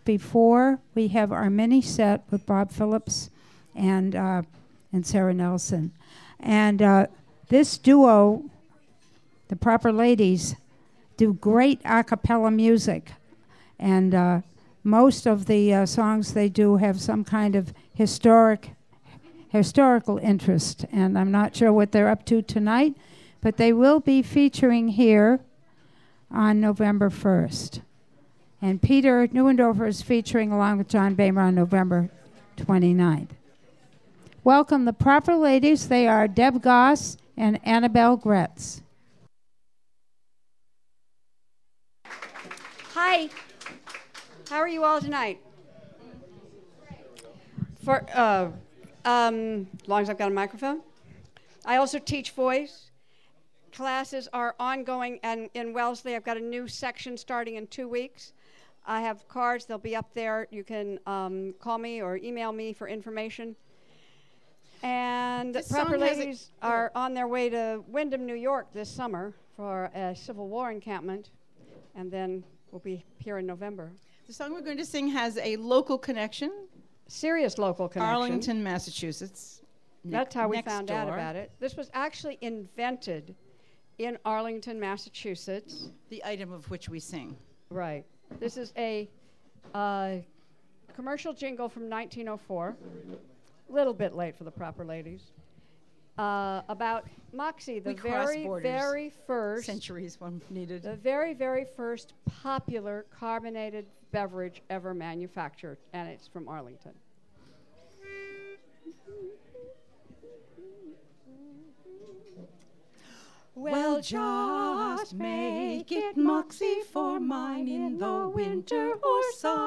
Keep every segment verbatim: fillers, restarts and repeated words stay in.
before, we have our mini set with Bob Phillips and uh, and Sarah Nelson. And uh, this duo, the Proper Ladies, do great a cappella music. And uh, most of the uh, songs they do have some kind of historic, historical interest. And I'm not sure what they're up to tonight, but they will be featuring here on November first. And Peter Neuendorfer is featuring along with John Boehmer on November twenty-ninth. Welcome the Proper Ladies. They are Deb Goss and Annabelle Gretz. Hi. How are you all tonight? For uh, um, as long as I've got a microphone. I also teach voice. Classes are ongoing, and in Wellesley, I've got a new section starting in two weeks. I have cards. They'll be up there. You can um, call me or email me for information. And This Proper song has a- Ladies are on their way to Windham, New York this summer for a Civil War encampment, and then we'll be here in November. The song we're going to sing has a local connection. Serious local connection. Arlington, Massachusetts. That's how we next found out door. about it. This was actually invented in Arlington, Massachusetts. The item of which we sing. Right. This is a uh, commercial jingle from nineteen oh four. A little bit late for the Proper Ladies. Uh, about Moxie, the We crossed very, borders. very first, Centuries one needed. the very, very first popular carbonated beverage ever manufactured, and it's from Arlington. Well, just make it Moxie for mine in the winter or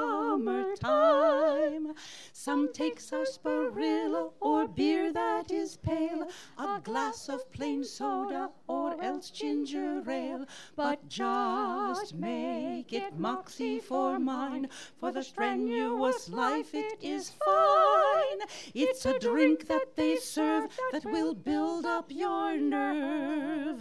summertime. Some take sarsaparilla or beer that is pale, a glass of plain soda or else ginger ale. But just make it Moxie for mine, for the strenuous life it is fine. It's a drink that they serve that will build up your nerve.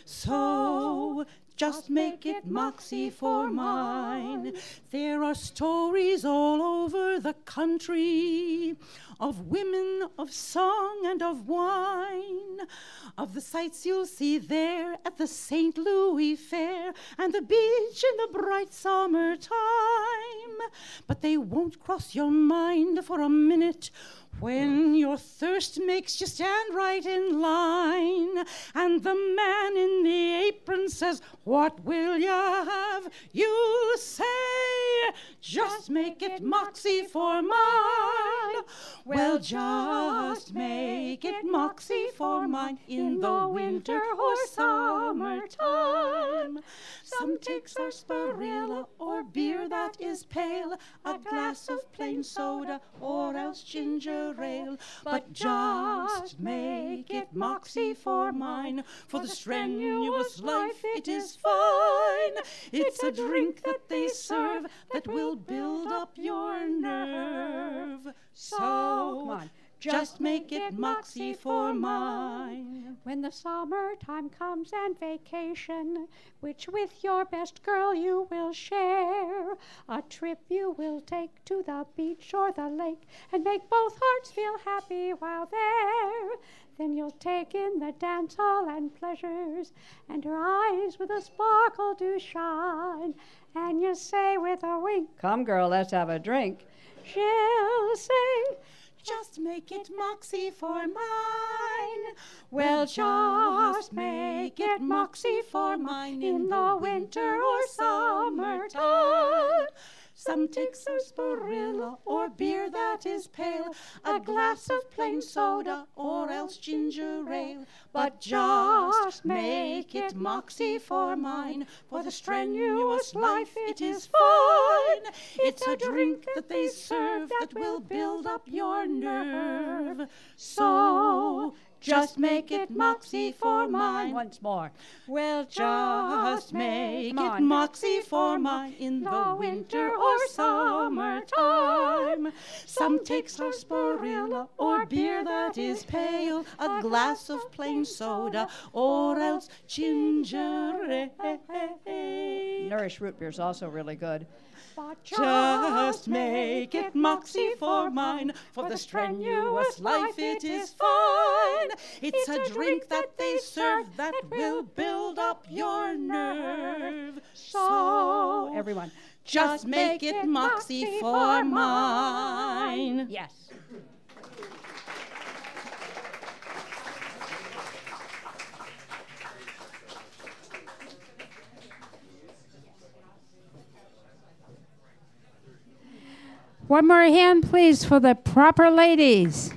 So just make it Moxie for mine. There are stories all over the country of women, of song and of wine, of the sights you'll see there at the Saint Louis Fair and the beach in the bright summertime. But they won't cross your mind for a minute when your thirst makes you stand right in line, and the man in the apron says, "What will you have?" You'll say, "Just make it Moxie for mine." Well, just make it Moxie for mine in the winter or summertime. Some take sarsaparilla or beer that is pale, a glass of plain soda or else ginger ale. But just make it Moxie for mine, for the strenuous life it is fine. It's a drink that they serve that will build up your nerve. So, come on. just make it Moxie for mine. When the summertime comes and vacation, which with your best girl you will share, a trip you will take to the beach or the lake and make both hearts feel happy while there. Then you'll take in the dance hall and pleasures, and her eyes with a sparkle do shine, and you say with a wink, Come, girl, let's have a drink. she'll say, Just make it Moxie for mine. well, just make it Moxie for mine in the winter or summertime. Some take sarsaparilla or beer that is pale, a glass of plain soda or else ginger ale. But just make it Moxie for mine, for the strenuous life it is fine. It's a drink that they serve that will build up your nerve. So just make it Moxie for mine. Once more. Well, Just make Come it on. Moxie for mine in the winter or summertime. Some take sarsaparilla or beer that is pale, a glass of plain soda or else ginger ale. Nourish root beer is also really good. But Just make it Moxie for mine. For the strenuous life it is fine. It's a drink that they serve that will build up your nerve. So, everyone, just make it Moxie for mine. Yes. One more hand, please, for the Proper Ladies.